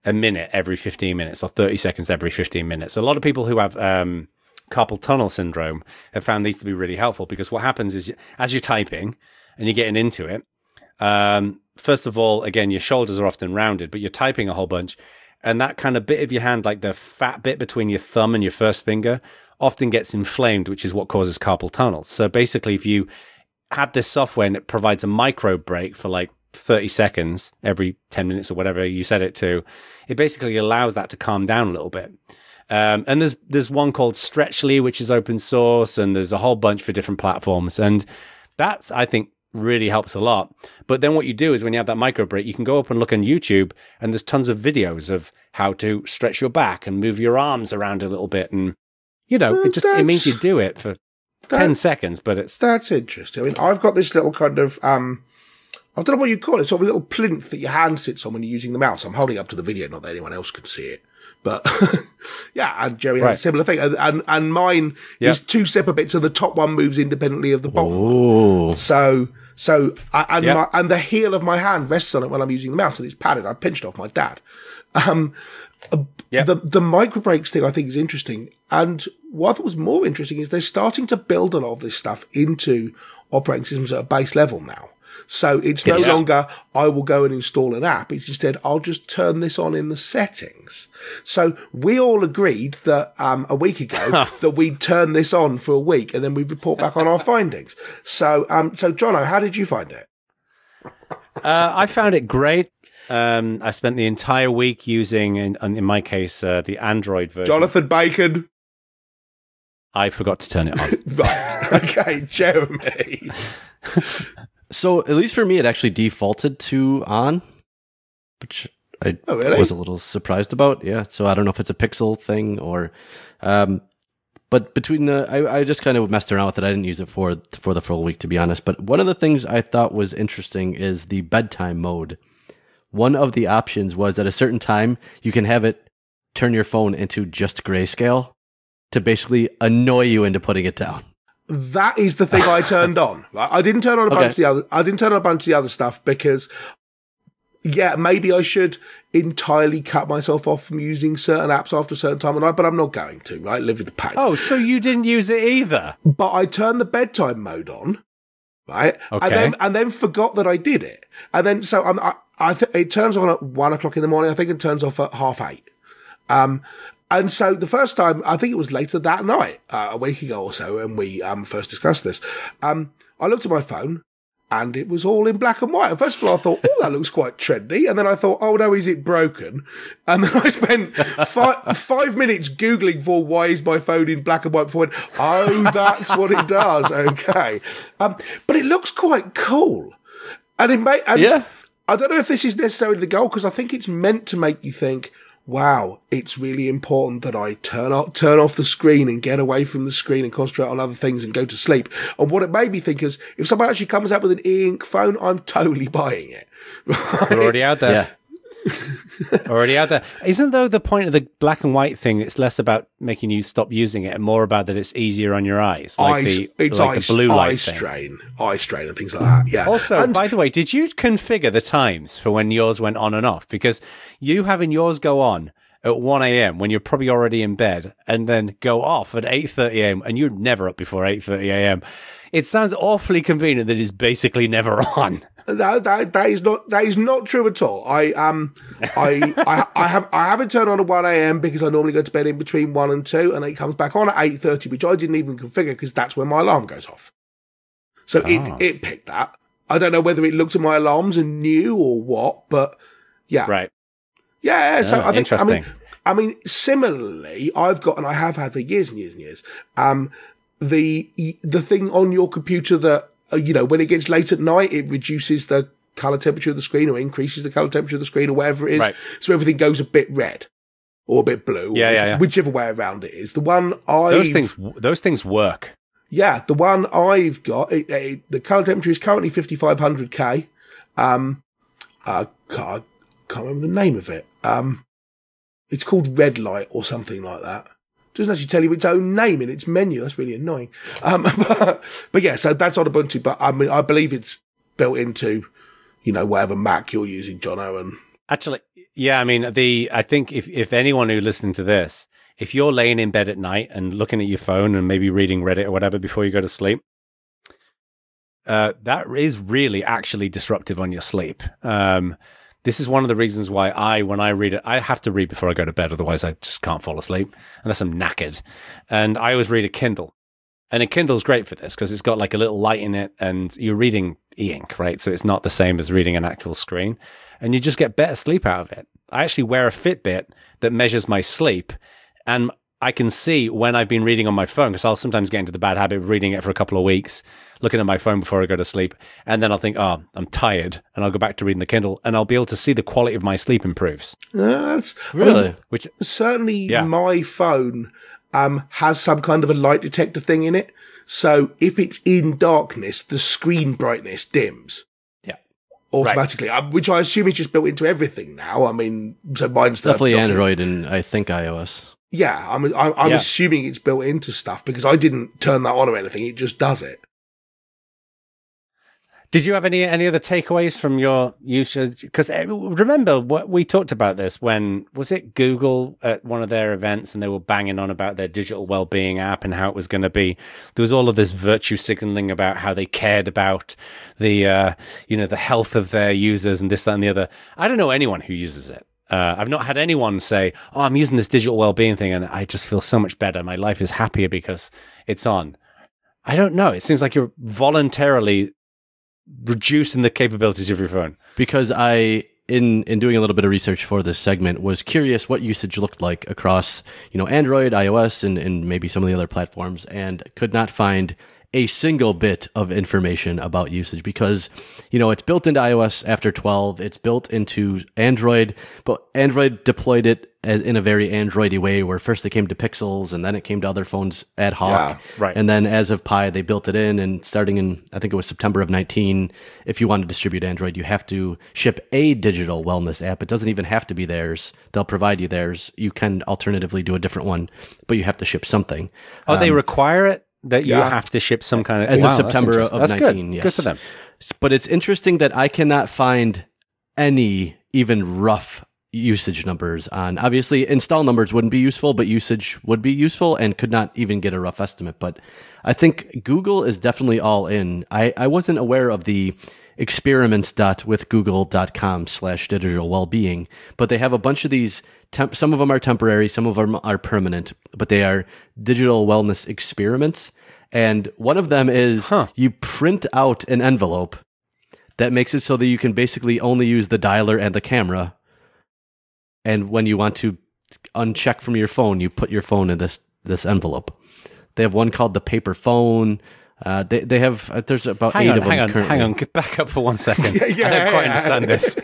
a minute every 15 minutes or 30 seconds every 15 minutes. A lot of people who have carpal tunnel syndrome have found these to be really helpful, because what happens is, as you're typing and you're getting into it, first of all, again, your shoulders are often rounded, but you're typing a whole bunch. And that kind of bit of your hand, like the fat bit between your thumb and your first finger, often gets inflamed, which is what causes carpal tunnel. So basically, if you have this software and it provides a micro break for like 30 seconds every 10 minutes or whatever you set it to, it basically allows that to calm down a little bit. And there's one called Stretchly, which is open source, and there's a whole bunch for different platforms. And that's, I think, really helps a lot. But then what you do is when you have that micro break, you can go up and look on YouTube, and there's tons of videos of how to stretch your back and move your arms around a little bit. And, you know, it means you do it for 10 seconds, but that's interesting. I mean, I've got this little kind of, I don't know what you call it, sort of a little plinth that your hand sits on when you're using the mouse. I'm holding up to the video, not that anyone else can see it. But yeah, and Jerry has a similar thing. And mine is two separate bits, and the top one moves independently of the bottom. Oh. So the heel of my hand rests on it when I'm using the mouse, and it's padded. I pinched off my dad. The micro breaks thing I think is interesting. And what I thought was more interesting is they're starting to build a lot of this stuff into operating systems at a base level now. So it's no longer, I will go and install an app. It's instead, I'll just turn this on in the settings. So we all agreed that a week ago that we'd turn this on for a week, and then we'd report back on our findings. So Jono, how did you find it? I found it great. I spent the entire week using, in my case, the Android version. Jonathan Bacon. I forgot to turn it on. Right. Okay, Jeremy. So at least for me, it actually defaulted to on, which I was a little surprised about. Yeah. So I don't know if it's a Pixel thing or, but between I just kind of messed around with it. I didn't use it for the full week, to be honest. But one of the things I thought was interesting is the bedtime mode. One of the options was at a certain time, you can have it turn your phone into just grayscale to basically annoy you into putting it down. That is the thing I turned on. Right? I didn't turn on a bunch of the other. I didn't turn on a bunch of the other stuff because, maybe I should entirely cut myself off from using certain apps after a certain time of night, but I'm not going to. Right, live with the pain. Oh, so you didn't use it either? But I turned the bedtime mode on, right? Okay. And then forgot that I did it, and then so it turns on at 1 o'clock in the morning. I think it turns off at 8:30. And so the first time, I think it was later that night, a week ago or so, when we first discussed this, I looked at my phone and it was all in black and white. And first of all, I thought, oh, that looks quite trendy. And then I thought, oh no, is it broken? And then I spent 5 minutes Googling for why is my phone in black and white before I went, oh, that's what it does. Okay. But it looks quite cool. And I don't know if this is necessarily the goal, because I think it's meant to make you think, wow, it's really important that I turn off the screen and get away from the screen and concentrate on other things and go to sleep. And what it made me think is, if someone actually comes out with an e-ink phone, I'm totally buying it. Right? They're already out there. Yeah. Already out there. Isn't, though, the point of the black and white thing, it's less about making you stop using it and more about that it's easier on your eyes? Like the blue light thing. Eye strain and things like that, yeah. Also, by the way, did you configure the times for when yours went on and off? Because you having yours go on at 1 a.m. when you're probably already in bed and then go off at 8:30 a.m. and you're never up before 8:30 a.m. It sounds awfully convenient that it's basically never on. No, that is not true at all. I haven't turned on at 1 a.m. because I normally go to bed in between 1 and 2, and it comes back on at 8:30, which I didn't even configure because that's when my alarm goes off. So it picked that. I don't know whether it looked at my alarms and knew or what, but yeah. Right. Yeah, so I think, interesting. I mean, similarly, I've got, and I have had for years and years and years, the thing on your computer that, when it gets late at night, it reduces the color temperature of the screen or increases the color temperature of the screen or whatever it is. Right. So everything goes a bit red or a bit blue. Yeah. Whichever way around it is. The one those things work. Yeah. The one I've got, the color temperature is currently 5500K. I can't remember the name of it. It's called Red Light or something like that. It doesn't actually tell you its own name in its menu. That's really annoying. But yeah, so that's on Ubuntu. But I mean, I believe it's built into, whatever Mac you're using, Jono, and Actually, yeah, I mean, I think if anyone who listening to this, if you're laying in bed at night and looking at your phone and maybe reading Reddit or whatever before you go to sleep, that is really actually disruptive on your sleep. This is one of the reasons why when I read it, I have to read before I go to bed. Otherwise, I just can't fall asleep unless I'm knackered. And I always read a Kindle. And a Kindle's great for this because it's got like a little light in it and you're reading e-ink, right? So it's not the same as reading an actual screen. And you just get better sleep out of it. I actually wear a Fitbit that measures my sleep. And I can see when I've been reading on my phone, because I'll sometimes get into the bad habit of reading it for a couple of weeks, looking at my phone before I go to sleep. And then I'll think, oh, I'm tired. And I'll go back to reading the Kindle and I'll be able to see the quality of my sleep improves. That's really, which certainly my phone has some kind of a light detector thing in it. So if it's in darkness, the screen brightness dims. Yeah. Automatically, which I assume is just built into everything now. I mean, so mine's definitely Android and I think iOS. Yeah, I'm assuming it's built into stuff because I didn't turn that on or anything. It just does it. Did you have any other takeaways from your usage? Because remember, what we talked about this when, was it Google at one of their events and they were banging on about their digital well-being app and how it was going to be, there was all of this virtue signaling about how they cared about the health of their users and this, that, and the other. I don't know anyone who uses it. I've not had anyone say, oh, I'm using this digital well-being thing and I just feel so much better. My life is happier because it's on. I don't know. It seems like you're voluntarily reducing the capabilities of your phone. Because I, in doing a little bit of research for this segment, was curious what usage looked like across, Android, iOS, and maybe some of the other platforms, and could not find a single bit of information about usage because, it's built into iOS after 12. It's built into Android, but Android deployed it in a very Androidy way where first it came to Pixels and then it came to other phones ad hoc. Yeah, right. And then as of Pi, they built it in, and starting in, I think it was September of 19, if you want to distribute Android, you have to ship a digital wellness app. It doesn't even have to be theirs. They'll provide you theirs. You can alternatively do a different one, but you have to ship something. Oh, they require it? That you have to ship some kind of... As of September of 19, good. Yes. Good for them. But it's interesting that I cannot find any even rough usage numbers on... Obviously, install numbers wouldn't be useful, but usage would be useful and could not even get a rough estimate. But I think Google is definitely all in. I wasn't aware of the experiments.withgoogle.com/digital well-being, but they have a bunch of these... some of them are temporary, some of them are permanent, but they are digital wellness experiments. And one of them is you print out an envelope that makes it so that you can basically only use the dialer and the camera. And when you want to uncheck from your phone, you put your phone in this envelope. They have one called the paper phone. They have, there's about 8 of them currently. Hang on, back up for 1 second. I don't quite understand this.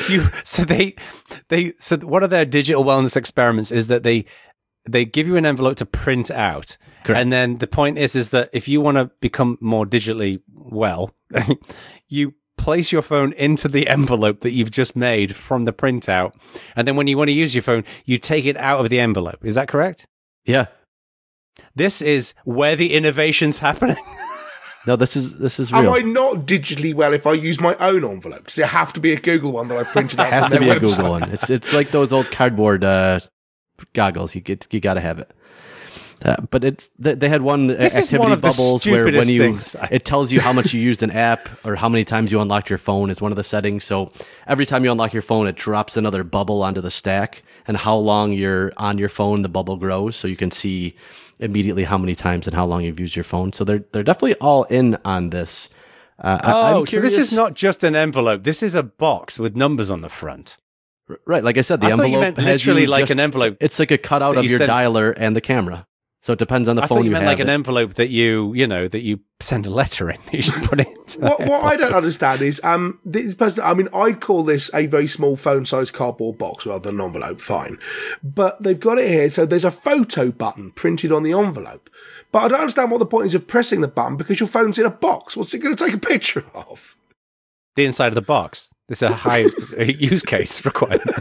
So one of their digital wellness experiments is that they give you an envelope to print out. Correct. And then the point is that if you want to become more digitally well, you place your phone into the envelope that you've just made from the printout. And then when you want to use your phone, you take it out of the envelope. Is that correct? Yeah. This is where the innovation's happening. No, this is real. Am I not digitally well if I use my own envelope? Does it have to be a Google one that I printed out? It has to be a Google one. It's like those old cardboard goggles. You got to have it. But they had one activity bubbles where when it tells you how much you used an app or how many times you unlocked your phone is one of the settings. So every time you unlock your phone, it drops another bubble onto the stack, and how long you're on your phone, the bubble grows, so you can see immediately how many times and how long you've used your phone. So they're definitely all in on this. So this is not just an envelope. This is a box with numbers on the front. Right, like I said, the I envelope thought you meant literally like an envelope. It's like a cutout of your dialer and the camera. So it depends on the phone you have. I thought you meant like an envelope that you send a letter in. You should put it. What I don't understand is this person. I mean, I'd call this a very small phone-sized cardboard box rather than an envelope. Fine, but they've got it here. So there's a photo button printed on the envelope. But I don't understand what the point is of pressing the button because your phone's in a box. What's it going to take a picture of? The inside of the box. There's a high use case requirement.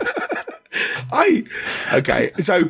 Okay. So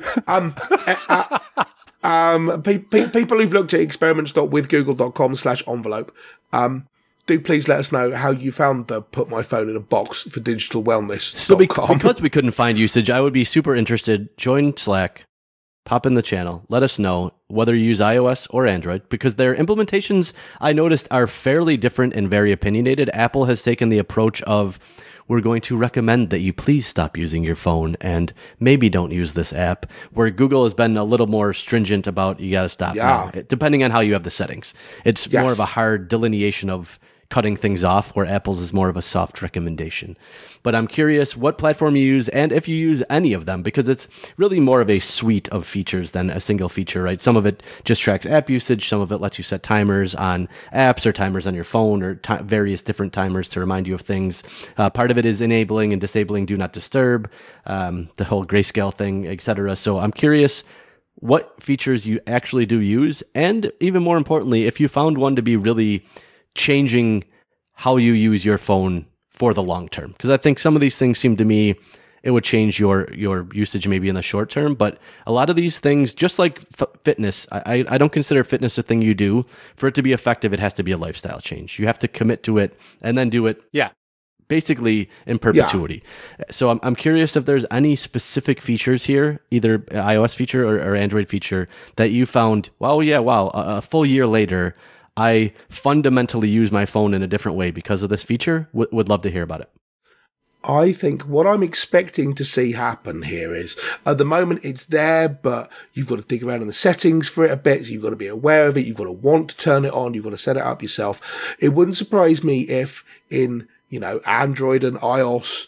people who've looked at experiments.withgoogle.com/envelope, do please let us know how you found the Put My Phone in a Box for Digital Wellness. So because we couldn't find usage, I would be super interested. Join Slack, pop in the channel, let us know whether you use iOS or Android, because their implementations, I noticed, are fairly different and very opinionated. Apple has taken the approach of, we're going to recommend that you please stop using your phone and maybe don't use this app, where Google has been a little more stringent about, you got to stop now, depending on how you have the settings. It's more of a hard delineation of cutting things off, where Apple's is more of a soft recommendation. But I'm curious what platform you use and if you use any of them, because it's really more of a suite of features than a single feature, right? Some of it just tracks app usage. Some of it lets you set timers on apps or timers on your phone, or various different timers to remind you of things. Part of it is enabling and disabling Do Not Disturb, the whole grayscale thing, etc. So I'm curious what features you actually do use, and even more importantly, if you found one to be really changing how you use your phone for the long term. Because I think some of these things seem to me, it would change your usage maybe in the short term, but a lot of these things, just like fitness, I don't consider fitness a thing you do. For it to be effective, it has to be a lifestyle change. You have to commit to it and then do it basically in perpetuity. So I'm curious if there's any specific features here, either iOS feature or Android feature, that you found, a full year later, I fundamentally use my phone in a different way because of this feature. Would love to hear about it. I think what I'm expecting to see happen here is, at the moment it's there, but you've got to dig around in the settings for it a bit. So you've got to be aware of it. You've got to want to turn it on. You've got to set it up yourself. It wouldn't surprise me if in, Android and iOS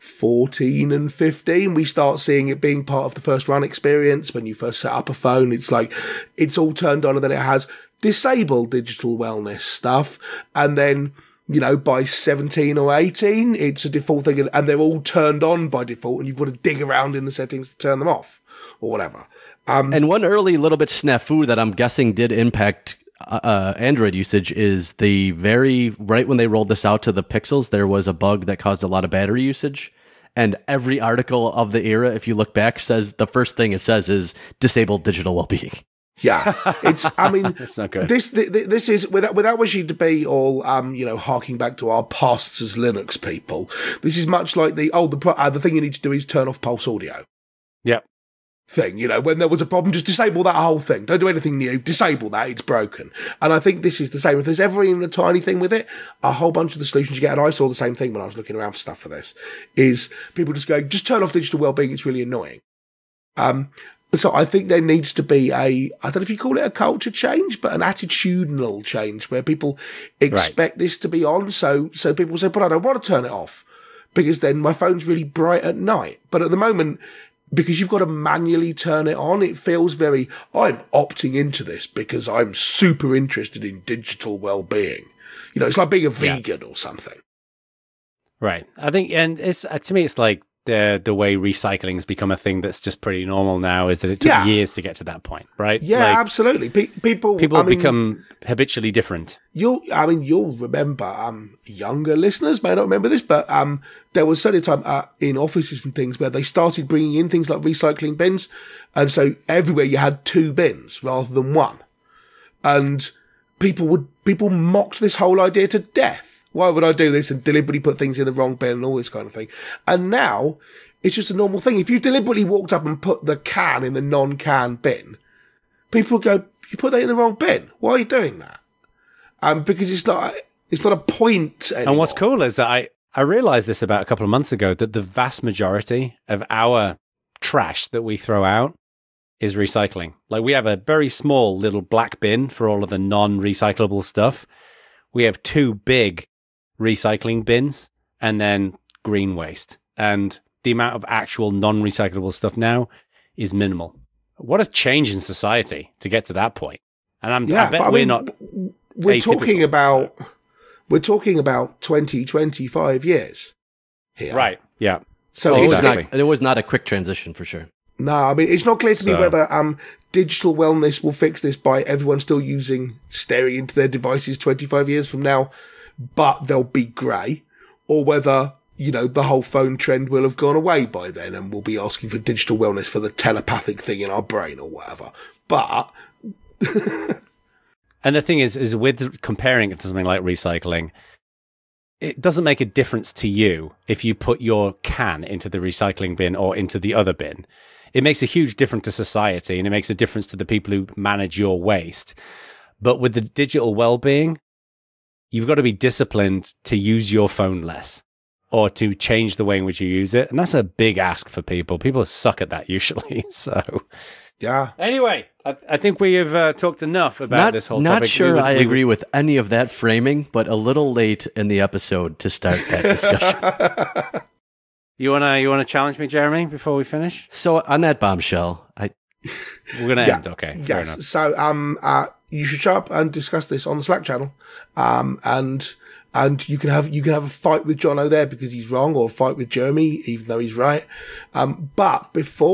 14 and 15, we start seeing it being part of the first run experience. When you first set up a phone, it's like, it's all turned on, and then it has disable digital wellness stuff, and then by 17 or 18 it's a default thing, and they're all turned on by default, and you've got to dig around in the settings to turn them off or whatever. And one early little bit snafu that I'm guessing did impact Android usage is the right when they rolled this out to the Pixels, there was a bug that caused a lot of battery usage. And every article of the era, if you look back, says the first thing it says is disable digital well-being. Yeah, it's not good. This is without wishing to be all harking back to our pasts as Linux people. This is much like the thing you need to do is turn off Pulse Audio. Yep. Thing, when there was a problem, just disable that whole thing. Don't do anything new. Disable that. It's broken. And I think this is the same. If there's ever even a tiny thing with it, a whole bunch of the solutions you get, and I saw the same thing when I was looking around for stuff for this, is people just going, just turn off digital wellbeing. It's really annoying. So I think there needs to be I don't know if you call it a culture change, but an attitudinal change where people expect this to be on. So people say, but I don't want to turn it off because then my phone's really bright at night. But at the moment, because you've got to manually turn it on, it feels I'm opting into this because I'm super interested in digital well-being. It's like being a vegan or something. Right. I think, and it's to me, it's like the way recycling has become a thing that's just pretty normal now, is that it took years to get to that point, right? Yeah, absolutely. People become habitually different. You'll remember, younger listeners may not remember this, but there was certainly a time in offices and things where they started bringing in things like recycling bins, and so everywhere you had 2 bins rather than 1, and people mocked this whole idea to death. Why would I do this and deliberately put things in the wrong bin and all this kind of thing? And now it's just a normal thing. If you deliberately walked up and put the can in the non-can bin, people go, you put that in the wrong bin. Why are you doing that? Because it's not a point anymore. And what's cool is that I realized this about a couple of months ago, that the vast majority of our trash that we throw out is recycling. Like, we have a very small little black bin for all of the non-recyclable stuff. We have 2 big recycling bins and then green waste. And the amount of actual non-recyclable stuff now is minimal. What a change in society to get to that point. And I bet we're not we're talking about 20, 25 years here. Right. Yeah. So it was not a quick transition for sure. No, it's not clear to me whether digital wellness will fix this by everyone still staring into their devices 25 years from now, but they'll be grey, or whether, the whole phone trend will have gone away by then and we'll be asking for digital wellness for the telepathic thing in our brain or whatever. But and the thing is with comparing it to something like recycling, it doesn't make a difference to you if you put your can into the recycling bin or into the other bin. It makes a huge difference to society, and it makes a difference to the people who manage your waste. But with the digital well-being, you've got to be disciplined to use your phone less or to change the way in which you use it. And that's a big ask for people. People suck at that usually. So, yeah. Anyway, I think we have talked enough about this whole topic. Not sure I agree with any of that framing, but a little late in the episode to start that discussion. You wanna challenge me, Jeremy, before we finish? So on that bombshell, we're gonna end. Okay. Yes. So you should show up and discuss this on the Slack channel, and you can have a fight with Jono there because he's wrong, or a fight with Jeremy even though he's right. But before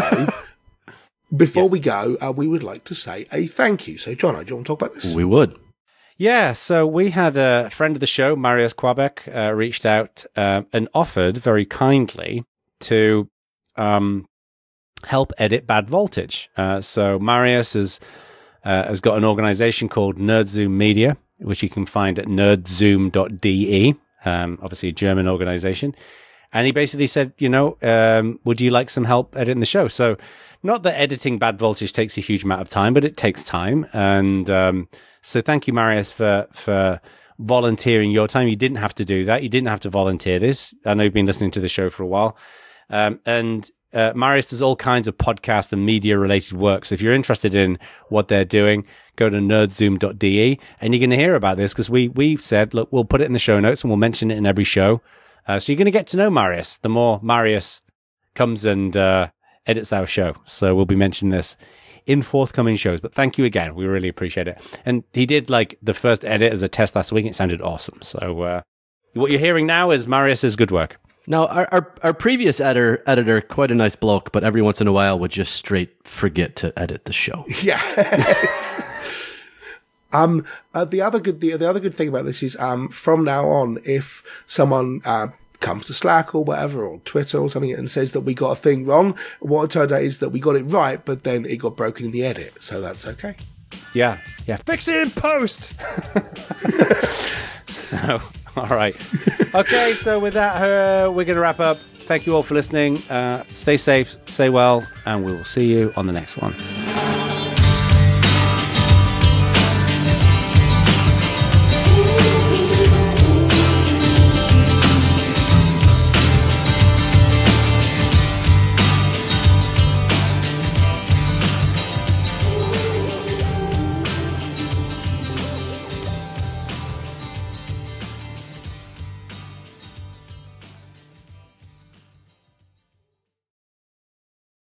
we go, we would like to say a thank you. So Jono, do you want to talk about this? We would. Yeah, so we had a friend of the show, Marius Quabec, reached out and offered very kindly to help edit Bad Voltage. So Marius has got an organization called NerdZoom Media, which you can find at nerdzoom.de, obviously a German organization. And he basically said, would you like some help editing the show? So not that editing Bad Voltage takes a huge amount of time, but it takes time. And so thank you, Marius, for volunteering your time. You didn't have to do that. You didn't have to volunteer this. I know you've been listening to the show for a while. And Marius does all kinds of podcast and media-related work. So if you're interested in what they're doing, go to nerdzoom.de, and you're going to hear about this because we said, look, we'll put it in the show notes and we'll mention it in every show. So you're going to get to know Marius the more Marius comes and edits our show. So we'll be mentioning this in forthcoming shows. But thank you again. We really appreciate it. And he did like the first edit as a test last week. It sounded awesome. So what you're hearing now is Marius's good work. Now, our previous editor, quite a nice bloke, but every once in a while would just straight forget to edit the show. Yeah. The other good thing about this is from now on, if someone comes to Slack or whatever, or Twitter or something, and says that we got a thing wrong, what it turned out is that we got it right, but then it got broken in the edit, so that's okay. Yeah. Fix it in post. So, all right. Okay, so with that, we're going to wrap up. Thank you all for listening. Stay safe, stay well, and we will see you on the next one.